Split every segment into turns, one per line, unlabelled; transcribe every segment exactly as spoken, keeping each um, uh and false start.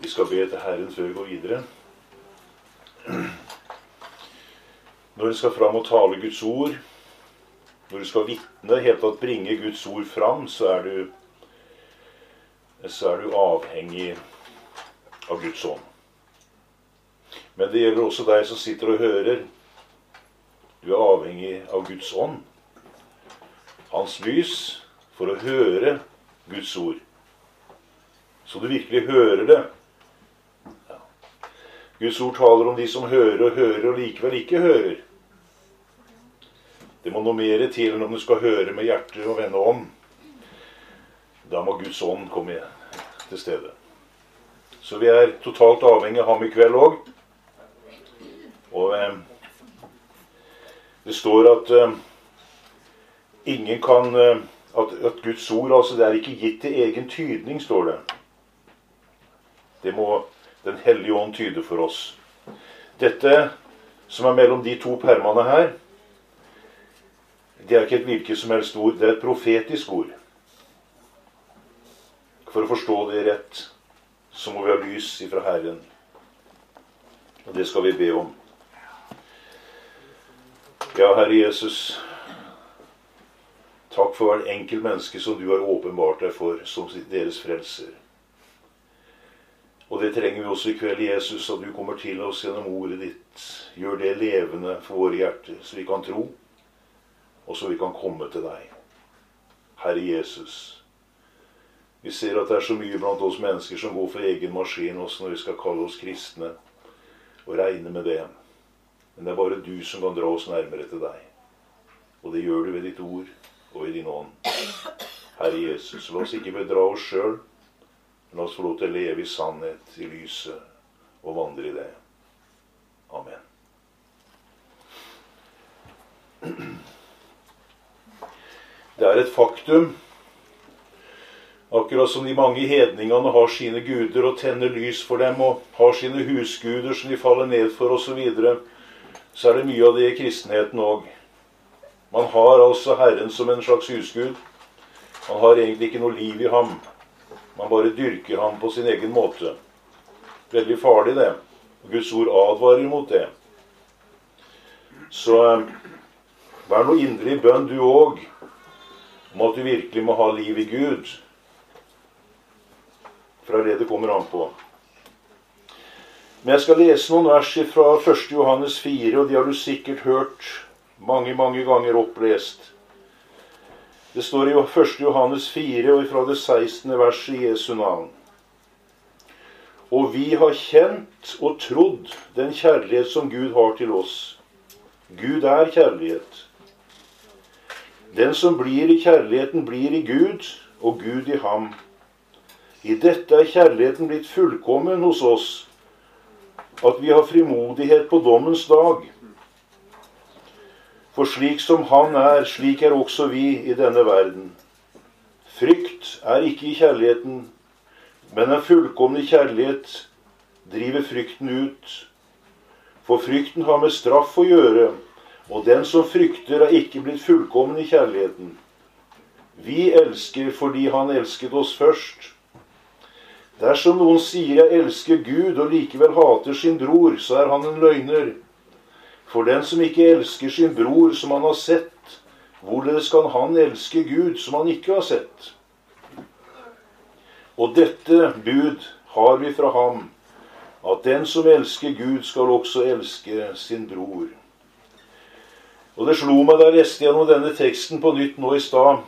Vi skal be til Herren før vi går videre. Når du skal fram og tale Guds ord, når du skal vitne, helt tatt bringe Guds ord fram, så er du, så er du avhengig av Guds ånd. Men det gjelder også deg som sitter og hører. Du er avhengig av Guds ånd, hans lys, for å høre Guds ord. Så du virkelig hører det. Ja. Guds ord taler om de som hører og hører og likevel ikke hører. Det må noe mer til enn om du skal høre med hjertet og vende om. Da må Guds ånd komme til stede. Så vi er totalt avhengig av ham i kveld også. Og eh, det står at eh, ingen kan, eh, at, at Guds ord, altså det er ikke gitt til egen tydning, står det. Det må den hellige ånd tyde for oss. Dette som er mellom de to permene her, det er ikke et hvilket som helst ord, det er et profetisk ord. For å forstå det rett, så må vi ha lys ifra Herren. Og det skal vi be om. Ja, Herre Jesus, takk for hvert enkelt menneske som du har åpenbart deg for som deres frelser. Og det trenger vi også i kveld, Jesus, at du kommer til oss gjennom ordet ditt. Gjør det levende for våre hjerter, så vi kan tro, og så vi kan komme til deg. Herre Jesus, vi ser at det er så mye blant oss mennesker som går for egen maskin, også når vi skal kalle oss kristne, og regne med det. Men det er bare du som kan dra oss nærmere til deg. Og det gjør du ved ditt ord og ved din ånd. Herre Jesus, la oss ikke bedra oss selv, men la oss få lov til å leve i sannhet, i lyset, og vandre i det. Amen. Det er et faktum, akkurat som de mange hedningene har sine guder og tenner lys for dem, og har sine husguder som de faller ned for, og så videre, så er det mye av det i kristenheten også. Man har altså Herren som en slags husgud. Man har egentlig ikke noe liv i ham. Man bare dyrker ham på sin egen måte. Veldig farlig det. Guds ord advarer mot det. Så vær noe indre i bønn du også, om at du virkelig må ha liv i Gud. Fra det det kommer an på. Men jeg skal lese noen vers fra første Johannes fire, og de har du sikkert hørt mange, mange ganger opplest. Det står i første Johannes fire, og fra det sekstende verset i Jesu navn. Og vi har kjent og trodd den kjærlighet som Gud har til oss. Gud er kjærlighet. Den som blir i kjærligheten blir i Gud, og Gud i ham. I dette er kjærligheten blitt fullkommen hos oss, at vi har frimodighet på dommens dag. For slik som han er, slik er også vi i denne verden. Frykt er ikke i kjærligheten, men en fullkomne kjærlighet driver frykten ut. For frykten har med straff å gjøre, og den som frykter er ikke blitt fullkommen i kjærligheten. Vi elsker fordi han elsket oss først. Dersom noen sier jeg elsker Gud og likevel hater sin bror, så er han en løgner. For den som ikke elsker sin bror som han har sett, hvorledes kan han elske Gud som han ikke har sett? Og dette bud har vi fra ham, at den som elsker Gud skal også elske sin bror. Og det slo meg da jeg leste gjennom denne teksten på nytt nå i stad.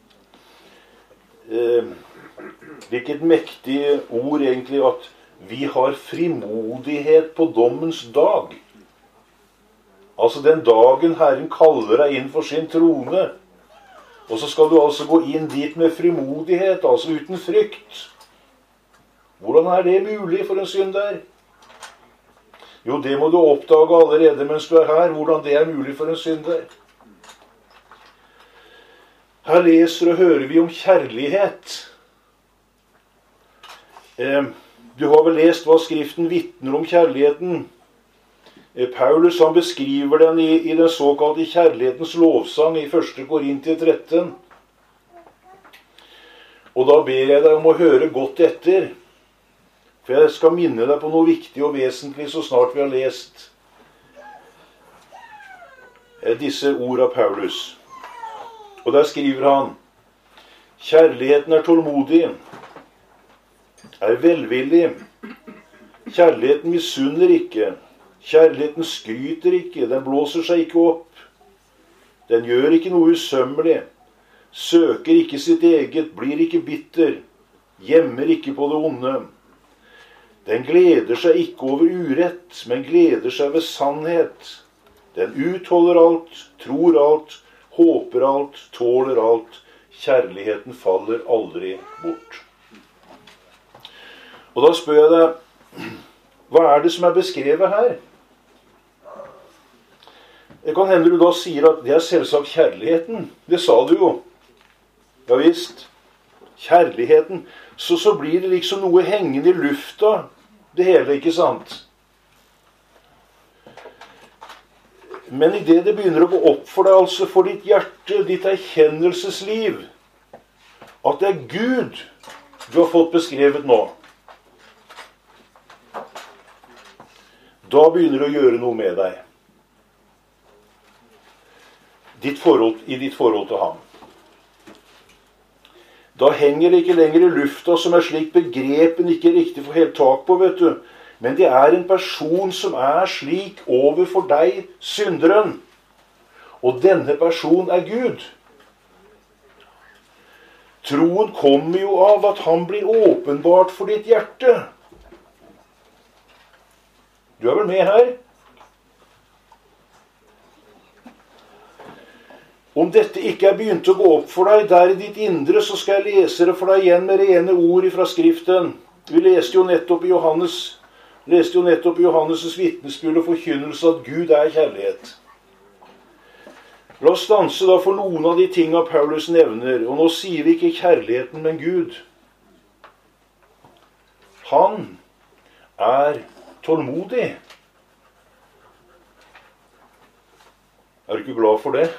Eh, hvilket mektig ord egentlig, at vi har frimodighet på dommens dag. Altså den dagen Herren kaller deg inn for sin trone. Og så skal du altså gå inn dit med frimodighet, altså uten frykt. Hvordan er det mulig for en synder? Jo, det må du oppdage allerede mens du er her, hvordan det er mulig for en synder. Her leser og hører vi om kjærlighet. Du har vel lest hva Skriften vitner om kjærligheten. Paulus han beskriver den i, i den såkalte kjærlighetens lovsang i første Korintier tretten. Og da ber jeg deg om å høre godt etter. For jeg skal minne deg på noe viktig og vesentlig så snart vi har lest disse ord av Paulus. Og der skriver han: kjærligheten er tålmodig, er velvillig. Kjærligheten misunner ikke. Kjærligheten skryter ikke. Den blåser seg ikke opp. Den gjør ikke noe usømmelig. Søker ikke sitt eget, blir ikke bitter. Gjemmer ikke på det onde. Den gleder seg ikke over urett, men gleder seg ved sannhet. Den utholder alt, tror alt, håper alt, tåler alt. Kjærligheten faller aldri bort. Og da spør jeg deg, hva er det som er beskrevet her? Det kan hende du da sier at det er selvsagt kjærligheten. Det sa du jo. Ja visst. Kjærligheten. Så, så blir det liksom noe hengende i lufta, det hele, ikke sant? Men i det det begynner å gå opp for deg, altså for ditt hjerte, ditt erkjennelsesliv, at det er Gud du har fått beskrevet nå, da begynner det å gjøre noe med deg. Ditt forhold, i ditt forhold til ham. Da henger det ikke lenger i lufta som er slik begrepen ikke riktig får helt tak på, vet du. Men det er en person som er slik overfor deg, synderen. Og denne personen er Gud. Troen kommer jo av at han blir åpenbart for ditt hjerte. Du er vel med her? Om dette ikke er begynt å gå opp for deg der i ditt indre, så skal jeg lese det for deg igjen med rene ord fra Skriften. Vi leste jo nettopp i Johannes, leste jo nettopp i Johannes' vitnesbyrd og forkynnelse at Gud er kjærlighet. La oss stanse da for noen av de tingene Paulus nevner, og nå sier vi ikke kjærligheten, men Gud. Han er tålmodig. Er du ikke glad for det?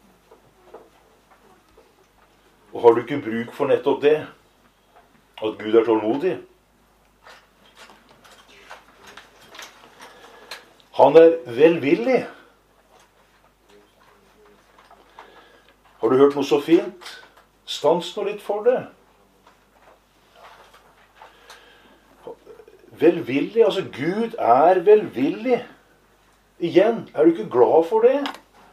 Og har du ikke bruk for nettopp det? At Gud er tålmodig? Han er velvillig. Har du hørt noe så fint? Stans nå litt for det. Velvillig, altså Gud er velvillig. Igjen, er du ikke glad for det?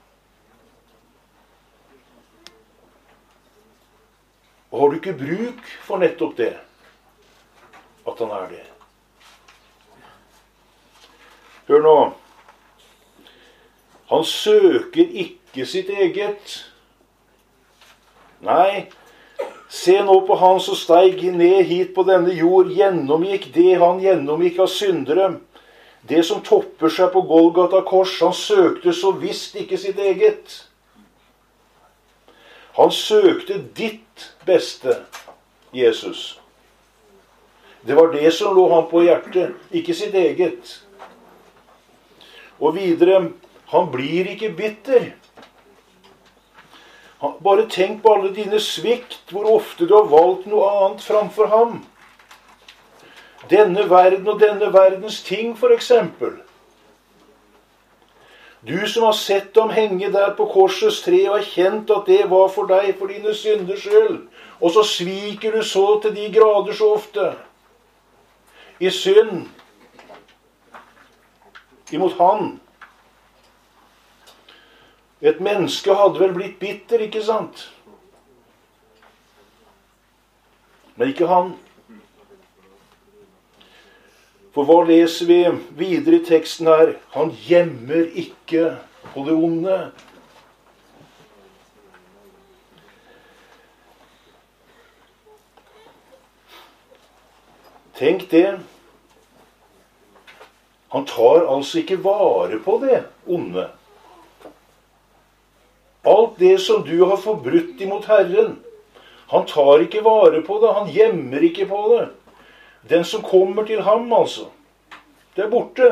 Og har du ikke bruk for nettopp det? At han er det. Hør nå. Han søker ikke sitt eget. Nei, se nå på han som steig ned hit på denne jord, gjennomgikk det han gjennomgikk av syndere. Det som topper seg på Golgata kors, han søkte så visst ikke sitt eget. Han søkte ditt beste, Jesus. Det var det som lå han på hjertet, ikke sitt eget. Og videre, han blir ikke bitter. Han, bare tenk på alle dine svikt, hvor ofte du har valgt noe annet framfor ham. Denne verden og denne verdens ting, for eksempel. Du som har sett ham henge der på korsets tre og har kjent at det var for deg, for dine synders skyld. Og så sviker du så til de grader så ofte. I synd. Imot han. Et menneske hadde vel blitt bitter, ikke sant? Men ikke han. For hva leser vi videre i teksten her? Han gjemmer ikke på det onde. Tenk det. Han tar altså ikke vare på det onde. Alt det som du har forbrutt imot Herren, han tar ikke vare på det, han gjemmer ikke på det. Den som kommer til ham, altså, det er borte.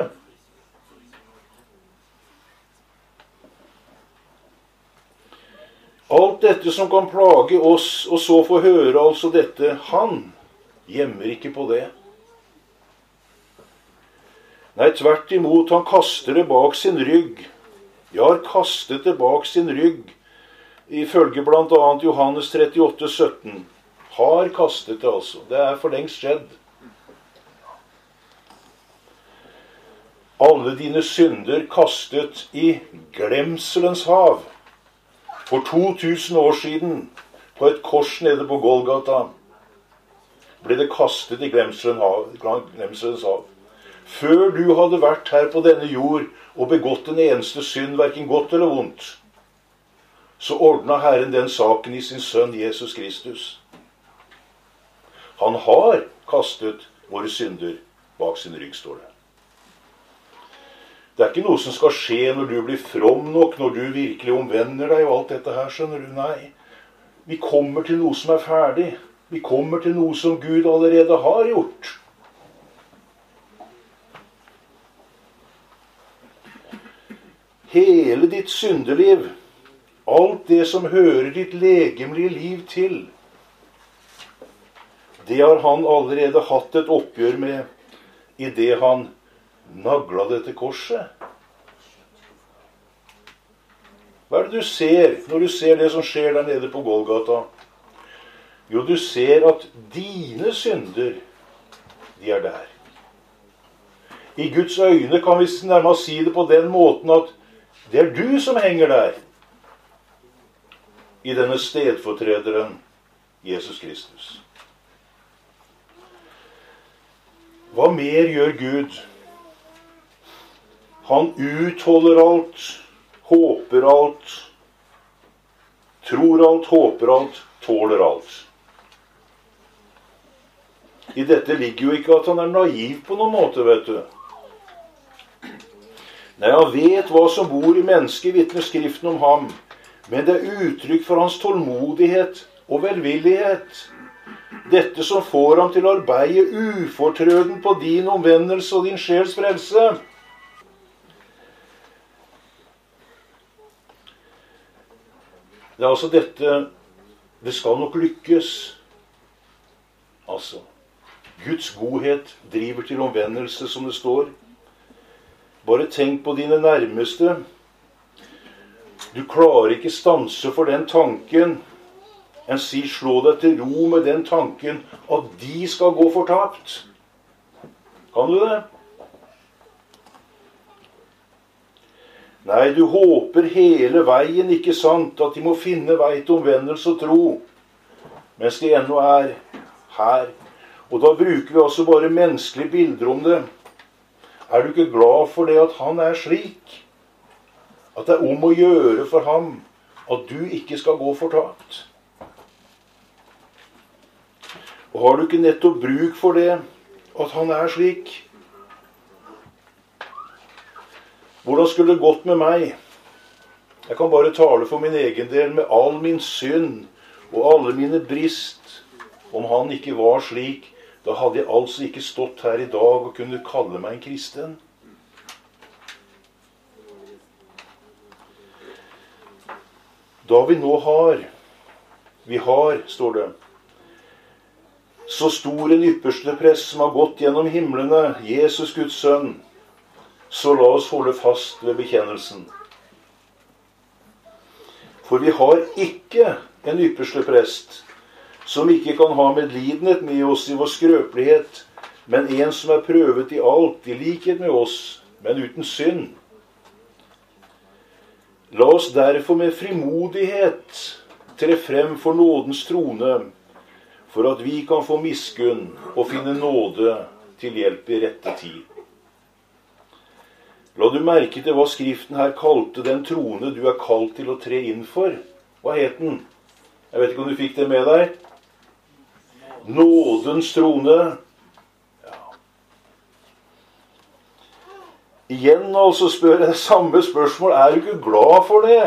Alt dette som kan plage oss, og så få høre altså dette, han gjemmer ikke på det. Nei, tvert imot, han kaster det bak sin rygg. Jeg har kastet det bak sin rygg, ifølge blant annet Johannes trettiåtte sytten. Har kastet det altså. Det er for lengst skjedd. Alle dine synder kastet i glemselens hav. For to tusen år siden, på et kors nede på Golgata, ble det kastet i glemselens hav, glemselens hav. Før du hadde vært her på denne jord og begått en eneste synd, hverken godt eller vondt, så ordnet Herren den saken i sin sønn Jesus Kristus. Han har kastet våre synder bak sin rygg, står det. Det er ikke noe som skal skje når du blir from nok, når du virkelig omvender deg og alt dette her, skjønner du? Nei, vi kommer til noe som er ferdig. Vi kommer til noe som Gud allerede har gjort. Hele ditt syndeliv, alt det som hører ditt legemlige liv til, det har han allerede hatt et oppgjør med i det han nagla det til korset. Hva er det du ser når du ser det som skjer der nede på Golgata? Jo, du ser at dine synder, de er der. I Guds øyne kan vi nærmest si det på den måten at det er du som henger der i denne stedfortrederen Jesus Kristus. Hva mer gjør Gud? Han utholder alt, håper alt, tror alt, håper alt, tåler alt. I dette ligger jo ikke at han er naiv på noen måte, vet du. Nei, han vet hva som bor i mennesket, vitner Skriften om ham, men det er uttrykk for hans tålmodighet og velvillighet. Dette som får ham til å arbeide ufortrøden på din omvendelse og din sjels frelse. Det er altså dette, det skal nok lykkes. Altså, Guds godhet driver til omvendelse, som det står. Bare tenk på dine nærmeste. Du klarer ikke stanse for den tanken. En sier, slå deg til ro med den tanken at de skal gå fortapt. Kan du det? Nei, du håper hele veien, ikke sant, at de må finne vei til omvendelse og tro, mens de ennå er her. Og da bruker vi altså bare menneskelige bilder om det. Er du ikke glad for det at han er slik? At det er om å gjøre for ham at du ikke skal gå fortapt? Og har du ikke nettopp bruk for det, at han er slik? Hvordan skulle det gått med meg? Jeg kan bare tale for min egen del med all min synd og alle mine brist. Om han ikke var slik, da hadde jeg altså ikke stått her i dag og kunne kalle meg en kristen. Da vi nå har, vi har, står det, så stor en ypperste prest som har gått gjennom himlene, Jesus Guds sønn, så la oss holde fast ved bekjennelsen. For vi har ikke en ypperste prest som ikke kan ha medlidenhet med oss i vår skrøpelighet, men en som er prøvet i alt, i likhet med oss, men uten synd. La oss derfor med frimodighet tre frem for nådens trone, for at vi kan få miskunn og finne nåde til hjelp i rette tid. La du merke til hva Skriften her kalte den trone du er kalt til å tre inn for? Hva het den? Jeg vet ikke om du fikk det med deg? Nådens trone. Ja. Igjen altså spør jeg samme spørsmål. Er du ikke glad for det?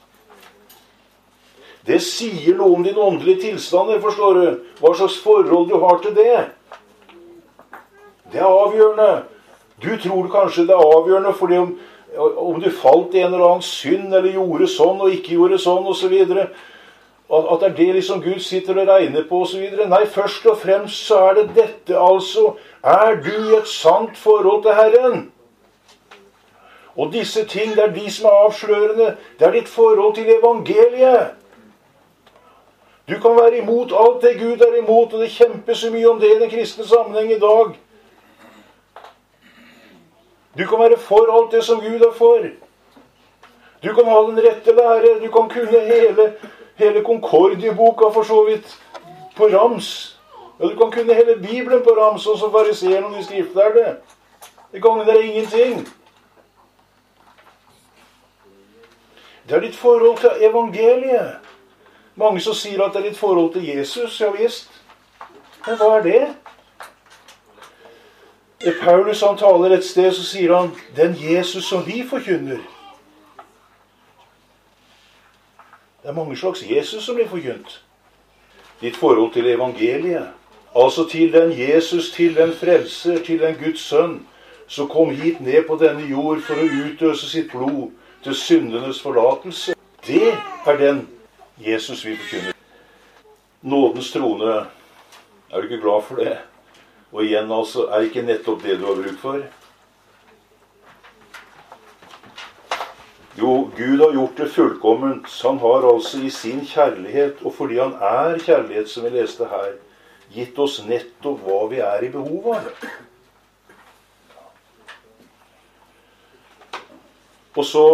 Det sier noe om din åndelige tilstand, forstår du. Hva slags forhold du har til det. Det er avgjørende. Du tror kanskje det er avgjørende fordi om, om du falt i en eller annen synd, eller gjorde sånn og ikke gjorde sånn, og så videre. At, at det er det liksom Gud sitter og regner på, og så videre. Nei, først og fremst så er det dette altså. Er du i et sant forhold til Herren? Og disse ting, det er de som er avslørende. Det er ditt forhold til evangeliet. Du kan være imot alt det Gud er imot, og det kjempes så mye om det i den kristne sammenheng i dag. Du kan være for alt det som Gud er for. Du kan ha den rette lære. Du kan kunne hele, hele Concordieboka for så vidt på rams. Ja, du kan kunne hele Bibelen på rams, og så fariseerne og de skriftlærde. Det gagner deg ingenting. Det er ditt forhold til evangeliet. Mange som sier at det er ditt forhold til Jesus, ja visst. Men hva er det? Paulus han taler et sted, så sier han, den Jesus som vi forkynner. Det er mange slags Jesus som blir forkynt. Ditt forhold til evangeliet. Altså til den Jesus, til den frelser, til den Guds sønn, som kom hit ned på denne jord for å utøse sitt blod til syndenes forlatelse. Det er den Jesus vi forkynner. Nådens trone, er du ikke glad for det? Og igjen altså, er ikke nettopp det du har bruk for? Jo, Gud har gjort det fullkomment. Han har altså i sin kjærlighet, og fordi han er kjærlighet, som vi leste her, gitt oss nettopp hva vi er i behov av. Og så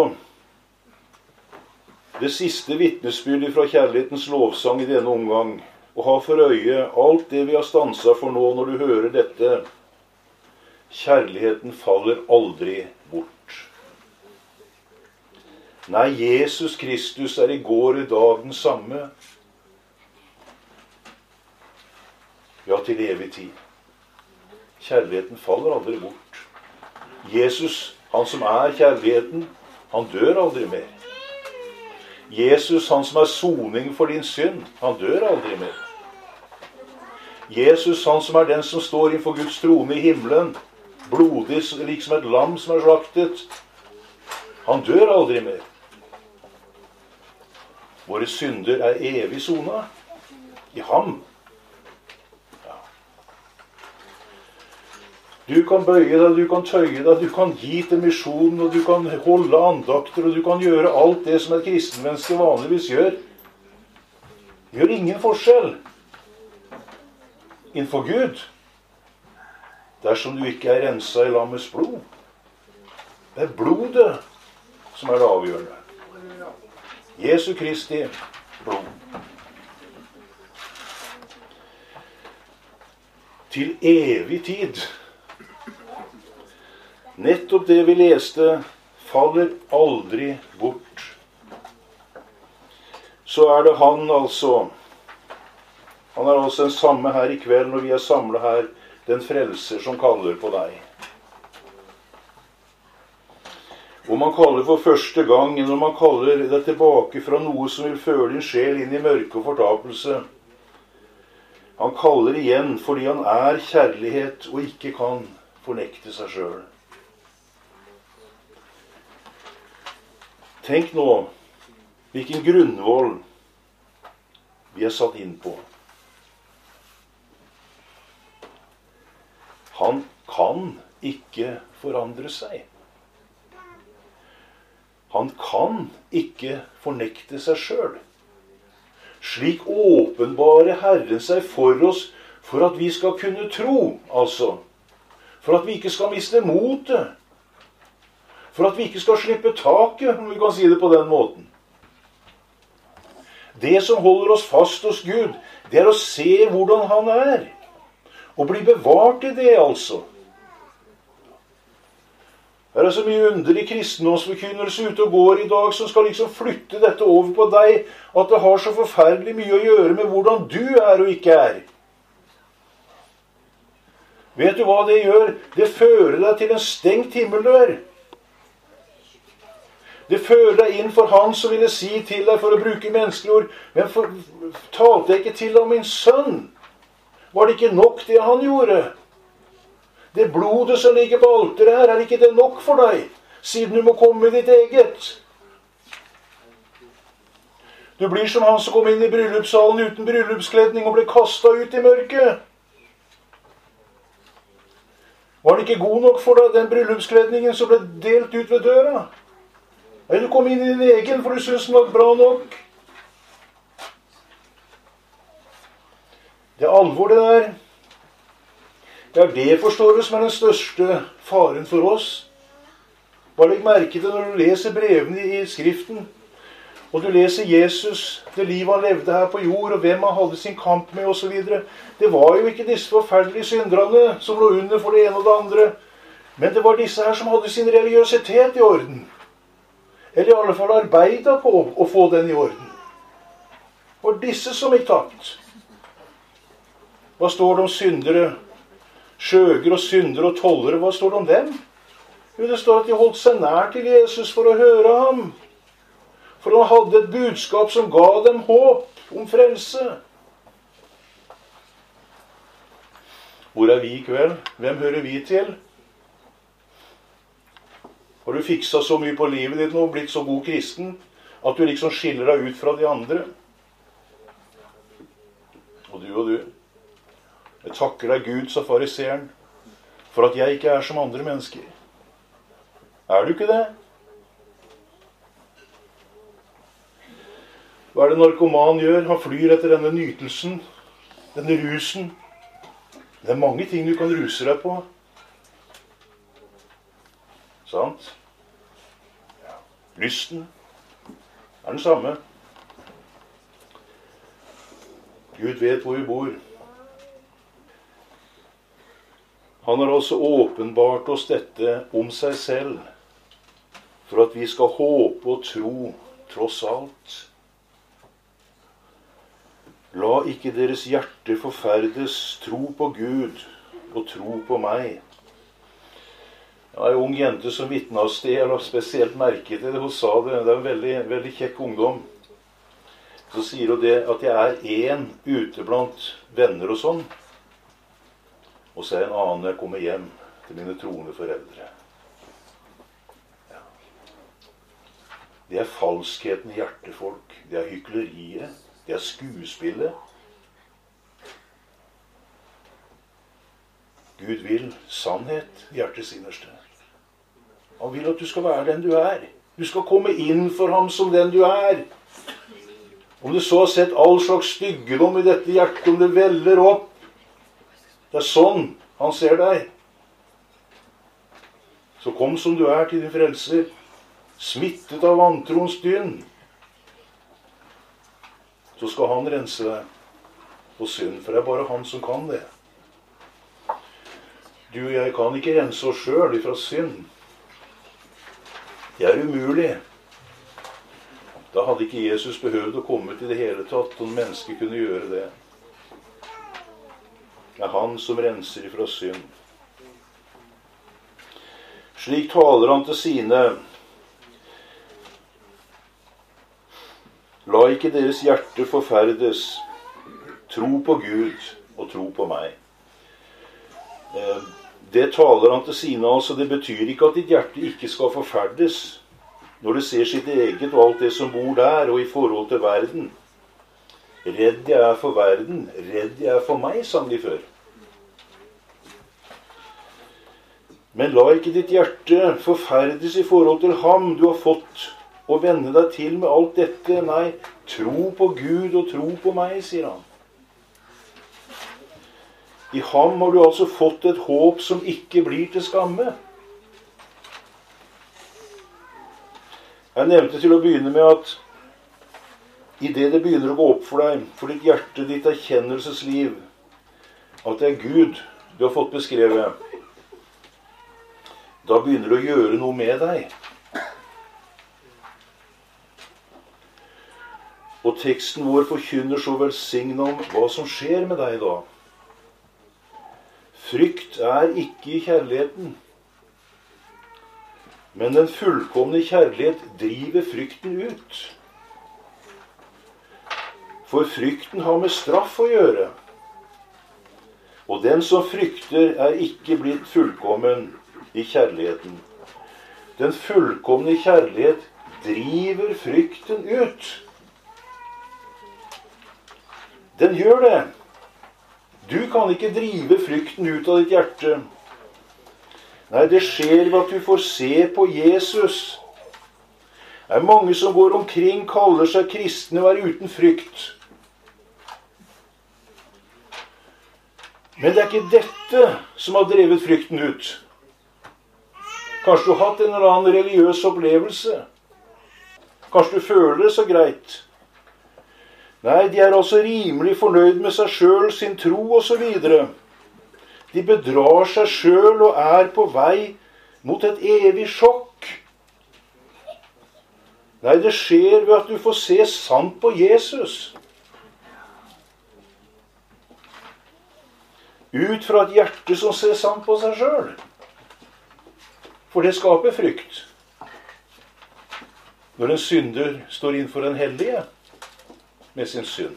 det siste vitnesbyrdet fra kjærlighetens lovsang i denne omgang, og ha for øye alt det vi har stanset for nå når du hører dette. Kjærligheten faller aldri bort. Nei, Jesus Kristus er i går i dag den samme. Ja, til evig tid. Kjærligheten faller aldri bort. Jesus, han som er kjærligheten, han dør aldri mer. Jesus, han som er soning for din synd, han dør aldri mer. Jesus, han som er den som står innenfor Guds trone i himmelen, blodig, liksom et lam som er slaktet, han dør aldri mer. Våre synder er evig sona i ham. Ja. Du kan bøye deg, du kan tøye deg, du kan gi til misjonen, og du kan holde andakter, og du kan gjøre alt det som et kristenmenneske vanligvis gjør. Gjør ingen forskjell innenfor Gud, dersom du ikke er renset i lammets blod. Det er blodet som er det avgjørende. Jesu Kristi blod. Til evig tid. Nettopp det vi leste, faller aldri bort. Så er det han altså. Han er altså den samme her i kveld når vi er samlet her, den frelser som kaller på deg. Om man kaller for første gang, eller om man kaller det tilbake fra noe som vil føre din sjel inn i mørke og fortapelse. Han kaller igjen fordi han er kjærlighet og ikke kan fornekte seg selv. Tenk nå hvilken grunnvoll vi er satt inn på. Han kan ikke forandre seg. Han kan ikke fornekte seg selv. Slik åpenbare Herren seg for oss for at vi skal kunne tro, altså. For at vi ikke skal miste motet. For at vi ikke skal slippe taket, om vi kan si det på den måten. Det som holder oss fast hos Gud, det er å se hvordan han er. Og bli bevart i det, altså. Det er så mye underlig kristendomsforkynnelse ute og går i dag som skal liksom flytte dette over på deg, at det har så forferdelig mye å gjøre med hvordan du er og ikke er. Vet du hva det gjør? Det fører deg til en stengt himmeldør. Det fører deg inn for han som ville si til deg, for å bruke menneskelige ord, men for, talte jeg ikke til om min sønn? Var det ikke nok det han gjorde? Det blodet som ligger på alteret her, er ikke det nok for deg, siden du må komme med ditt eget? Du blir som han som kom inn i bryllupssalen uten bryllupskledning og ble kastet ut i mørket. Var den ikke god nok for deg, den bryllupskledningen som ble delt ut ved døra? Eller du kom inn i din egen, for du synes den var bra nok? Det er alvor, det der. Det er det, forstår du, som er den største faren for oss. Bare legg merke til når du leser brevene i Skriften, og du leser Jesus, det livet han levde her på jord, og hvem han hadde sin kamp med, og så videre. Det var jo ikke disse forferdelige synderne som lå under for det ene og det andre, men det var disse her som hadde sin religiøsitet i orden. Eller i alle fall arbeidet på å få den i orden. Det var disse som gikk tapt. Hva står det om syndere? Skjøger og syndere og tollere, hva står det om dem? Jo, det står at de holdt seg nær til Jesus for å høre ham. For han hadde et budskap som ga dem håp om frelse. Hvor er vi i kveld? Hvem hører vi til? Har du fiksa så mye på livet ditt nå og blitt så god kristen at du liksom skiller deg ut fra de andre? Og du og du. Jeg takker deg, Gud, sa fariseeren, for at jeg ikke er som andre mennesker. Er du ikke det? Hva er det narkoman gjør? Han flyr etter denne nytelsen, denne rusen. Det er mange ting du kan ruse deg på. Sant? Ja. Lysten er den samme. Gud vet hvor vi bor. Han har også åpenbart oss dette om seg selv, for at vi skal håpe og tro tross alt. La ikke deres hjerte forferdes, tro på Gud og tro på meg. Det var en ung jente som vitnet av sted, eller spesielt merket til det. Hun sa det, det er en veldig, veldig kjekk ungdom. Så sier hun det at jeg er en ute blant venner og sånn. Og så er en annen når jeg kommer hjem til mine troende foreldre. Ja. Det er falskheten i hjertefolk. Det er hykleriet. Det er skuespillet. Gud vil sannhet i hjertets innerste. Han vil at du skal være den du er. Du skal komme inn for ham som den du er. Om du så har sett all slags styggedom i dette hjertet, om det veller opp, det er sånn han ser deg. Så kom som du er til din frelser, smittet av vantroens dynd. Så skal han rense deg på synd, for det er bare han som kan det. Du og jeg kan ikke rense oss selv ifra synd. Det er umulig. Da hadde ikke Jesus behøvd å komme til det hele tatt, om mennesker kunne gjøre det. Det er han som renser ifra synd. Slik taler han til sine. La ikke deres hjerte forferdes. Tro på Gud og tro på meg. Det taler han til sine, altså. Det betyr ikke at ditt hjerte ikke skal forferdes når det ser sitt eget og alt det som bor der, og i forhold til verden. Redd jeg er for verden, redd jeg er for meg, sang de før. Men la ikke ditt hjerte forferdes i forhold til ham du har fått å venne deg til med alt dette. Nei, tro på Gud og tro på meg, sier han. I ham har du altså fått et håp som ikke blir til skamme. Jeg nevnte til å begynne med at i det det begynner å gå opp for deg, for ditt hjerte, ditt erkjennelsesliv, at det er Gud du har fått beskrevet, da begynner det å gjøre noe med deg. Og teksten vår forkynner så velsignet om hva som skjer med deg da. Frykt er ikke i kjærligheten, men den fullkomne kjærlighet driver frykten ut. For frykten har med straff å gjøre. Og den som frykter er ikke blitt fullkommen i kjærligheten. Den fullkomne kjærlighet driver frykten ut. Den gjør det. Du kan ikke drive frykten ut av ditt hjerte. Nei, det skjer ved at du får se på Jesus. Det er mange som går omkring, kaller seg kristne og er uten frykt. Men det er ikke dette som har drevet frykten ut. Kanskje du har hatt en eller annen religiøs opplevelse. Kanskje du føler det så greit. Nei, de er altså rimelig fornøyd med seg selv, sin tro og så videre. De bedrar seg selv og er på vei mot et evig sjokk. Nei, det skjer ved at du får se sant på Jesus. Ut fra et hjerte som ser sant på seg selv. For det skaper frykt. Når en synder står innenfor en hellige med sin synd.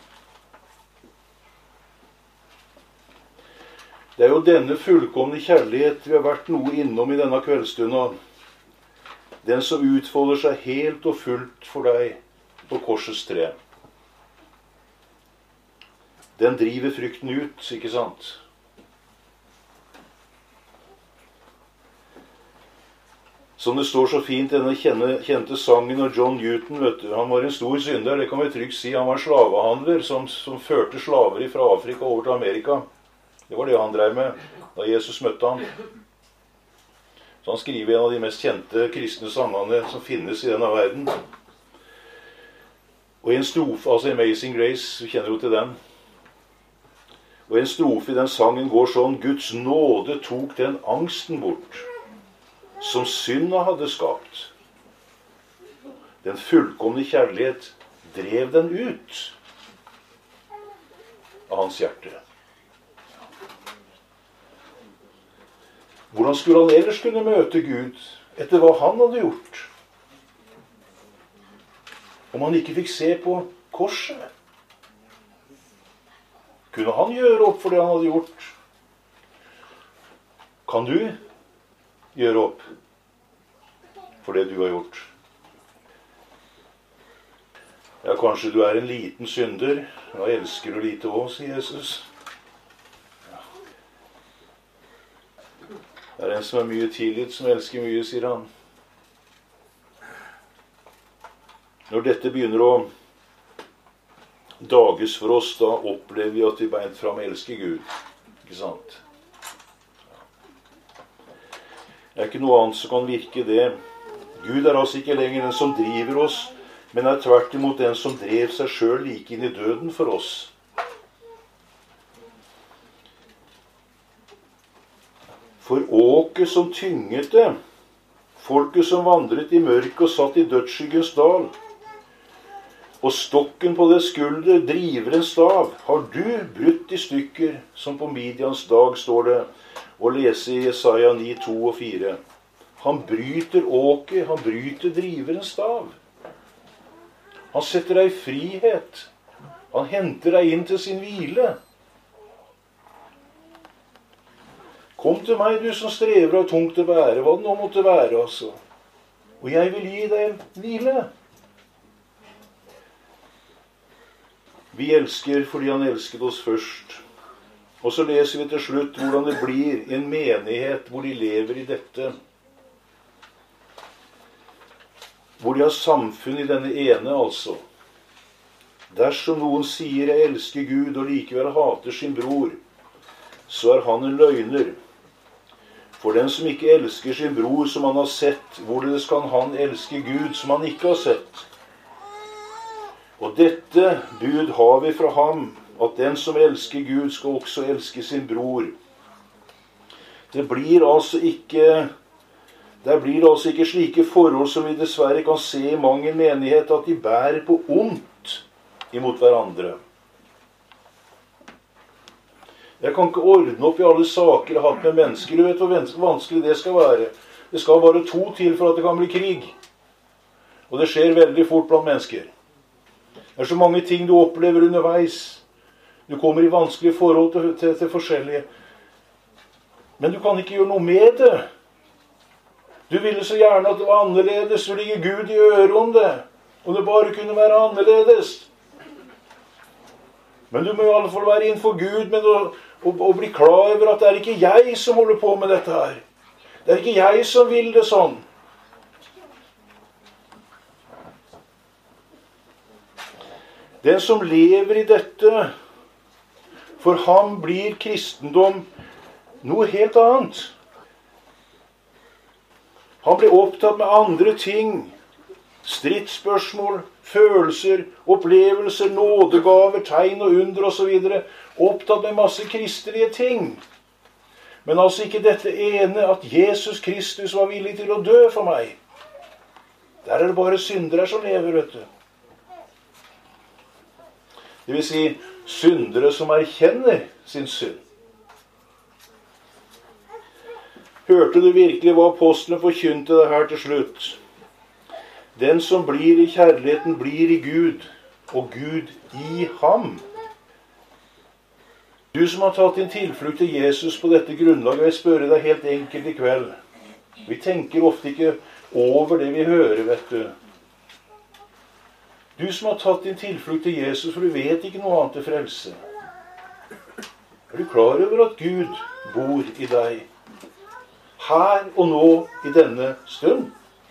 Det er jo denne fullkomne kjærlighet vi har vært noe innom i denne kveldsstunda. Den som utfolder seg helt og fullt for deg på korsets tre. Den driver frykten ut, ikke sant? Som det står så fint i denne kjente sangen av John Newton, vet du. Han var en stor synder, det kan vi trygt si. Han var en slavehandler som, som førte slaver fra Afrika over til Amerika. Det var det han drev med da Jesus møtte ham. Så han skriver en av de mest kjente kristne sangene som finnes i denne verden. Og i en strofe, altså Amazing Grace, du kjenner jo til den. Og en strofe i den sangen går sånn: Guds nåde tok den angsten bort som synda hadde skapt. Den fullkomne kjærlighet drev den ut av hans hjerte. Hvordan skulle han ellers kunne møte Gud etter hva han hadde gjort? Om han ikke fikk se på korset? Kunne han gjøre opp for det han hadde gjort? Kan du gjøre opp for det du har gjort? Ja, kanskje du er en liten synder. Da elsker du lite også, sier Jesus. Det er en som er mye tilgitt, som elsker mye, sier han. Når dette begynner å dages for oss, da opplever vi at vi beint fram elsker Gud. Ikke sant? Det er ikke noe annet som kan virke det. Gud er altså ikke lenger den som driver oss, men er tvert imot den som drev seg selv like inn i døden for oss. For åket som tynget det, folket som vandret i mørket og satt i dødsskyggens dal, og stokken på det skulder driver en stav, har du brutt i stykker, som på Midians dag står det, og lese i Jesaja ni, to og fire. Han bryter åket, han bryter driverens stav. Han setter deg i frihet. Han henter deg inn til sin hvile. Kom til meg, du som strever og tungt å bære, hva det nå måtte være, altså. Og jeg vil gi deg hvile. Vi elsker fordi han elsket oss først. Og så leser vi til slutt hvordan det blir en menighet hvor de lever i dette. Hvor de har samfunn i denne ene, altså. Dersom noen sier jeg elsker Gud og likevel hater sin bror, så er han en løgner. For den som ikke elsker sin bror som han har sett, hvorledes kan han elske Gud som han ikke har sett? Og dette bud har vi fra ham, at den som elsker Gud skal også elske sin bror. Det blir altså ikke, det blir altså ikke slike forhold som vi dessverre kan se i mange menighet, at de bærer på ondt imot hverandre. Jeg kan ikke ordne opp i alle saker jeg har hatt med mennesker. Du vet hvor vanskelig det skal være. Det skal bare to til for at det kan bli krig. Og det skjer veldig fort blant mennesker. Det er så mange ting du opplever underveis. Du kommer i vanskelige forhold til, til, til forskjellige. Men du kan ikke gjøre noe med det. Du ville så gjerne at det var annerledes. Du ligger Gud i øret om det. Og det bare kunne være annerledes. Men du må i alle fall være innenfor Gud, men å, å, å bli klar over at det er ikke jeg som holder på med dette her. Det er ikke jeg som vil det sånn. Den som lever i dette, for ham blir kristendom noe helt annet. Han blir opptatt med andre ting. Stridsspørsmål, følelser, opplevelser, nådegaver, tegn og under og så videre. Opptatt med masse kristelige ting. Men altså ikke dette ene, at Jesus Kristus var villig til å dø for meg. Der er det bare syndere som lever, vet du. Det vil si, syndere som erkjenner sin synd. Hørte du virkelig hva apostelen forkynte det her til slutt? Den som blir i kjærligheten, blir i Gud, og Gud i ham. Du som har tatt din tilflukt til Jesus på dette grunnlaget, jeg spør deg helt enkelt i kveld. Vi tenker ofte ikke over det vi hører, vet du. Du som har tatt din tilflukt til Jesus, for du vet ikke noe annet til frelse. Er du klar over at Gud bor i deg? Her og nå, i denne stund.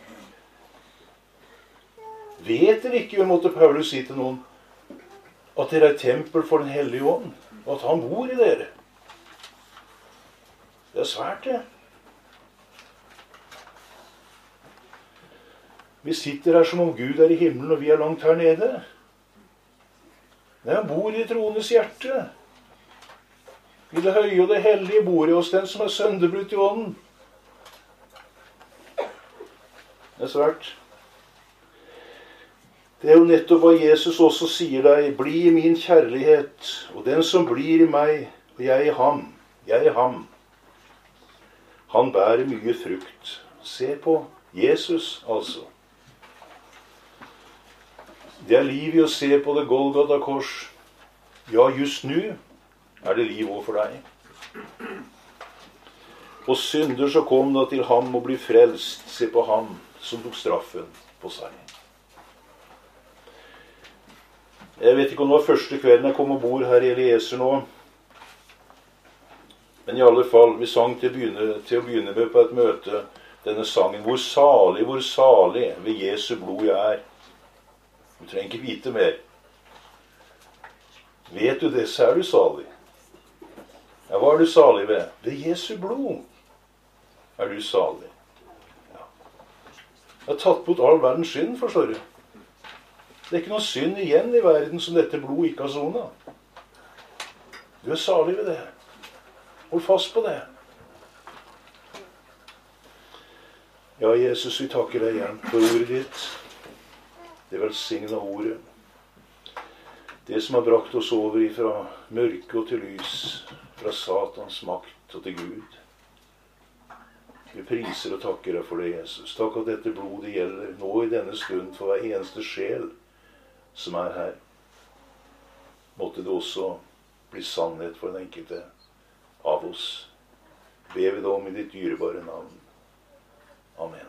Vet dere ikke, måtte Paulus si til noen, at dere er tempel for den hellige ånd, og at han bor i dere? Det er svært, det. Vi sitter her som om Gud er i himmelen, og vi er langt her nede. Nei, han bor i troendes hjerte. I det høye og det hellige bor i oss den som er sønderbrutt i ånden. Det er svært. Det er jo nettopp hva Jesus også sier deg. Bli i min kjærlighet, og den som blir i meg, og jeg i ham. Jeg i ham. Han bærer mye frukt. Se på Jesus, altså. Det er liv i å se på det Golgata kors. Ja, just nå er det liv også for deg. Og synder så kom da til ham og bli frelst. Se på ham som tok straffen på seg. Jeg vet ikke om det var første kvelden jeg kom og bor her i Eliezer nå. Men i alle fall, vi sang til å begynne, til å begynne med på et møte denne sangen. Hvor salig, hvor salig ved Jesu blod jeg er. Du trenger ikke vite mer. Vet du det, så er du salig. Ja, hva er du salig ved? Ved Jesu blod er du salig. Ja. Jeg har tatt bort all verdens synd, forstår du. Det er ikke noe synd igjen i verden som dette blod ikke har sonet. Du er salig ved det. Hold fast på det. Ja, Jesus, vi takker deg igjen for ordet ditt. Det velsigna ordet. Det som har brakt oss over fra mørke og til lys, fra Satans makt og til Gud. Vi priser og takker deg for det, Jesus. Takk at dette blodet gjelder nå i denne stund for hver eneste sjel som er her. Måtte det også bli sannhet for den enkelte av oss. Be vi det om i ditt dyrebare navn. Amen.